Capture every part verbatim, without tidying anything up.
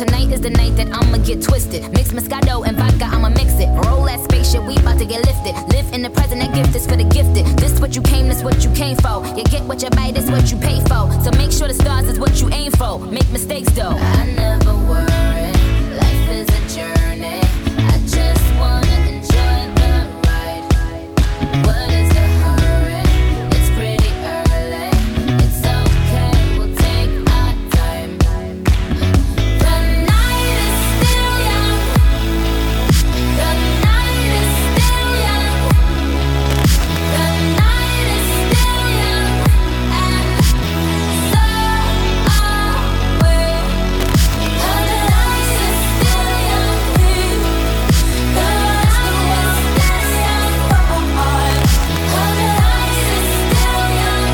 tonight is the night that I'ma get twisted. Mix Moscato and vodka, I'ma mix it. Roll that spaceship, we about to get lifted. Live in the present, that gift is for the gifted. This what you came, this what you came for. You get what you buy, this what you pay for. So make sure the stars is what you aim for. Make mistakes though. I never worry, life is a journey. I just wanna enjoy the ride. What is the hurry? It's pretty early. It's okay, we'll take our time. The night is still young. The night is still young. The night is still young. And so are we. The night is still young. The night is still young. The night is still young.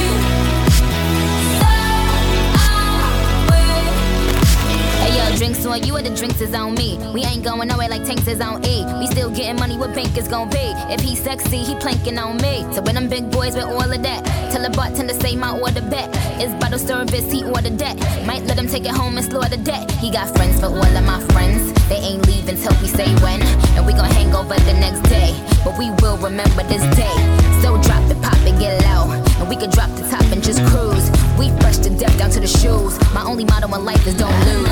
So are we. Hey yo, drinks on you or the drinks is on me. We ain't going nowhere like tanks is on E. We still getting money, what bank is gon' be? If he sexy, he planking on me. So when them big boys with all of that, tell the bartender say my order back. It's bottle service, he ordered that. Might let him take it home and slaughter that. He got friends for all of my friends. They ain't leaving till we say when. And we gon' hang over the next day. But we will remember this day. So drop the pop and get low. And we can drop the top and just cruise. We fresh to death down to the shoes. My only motto in life is don't lose.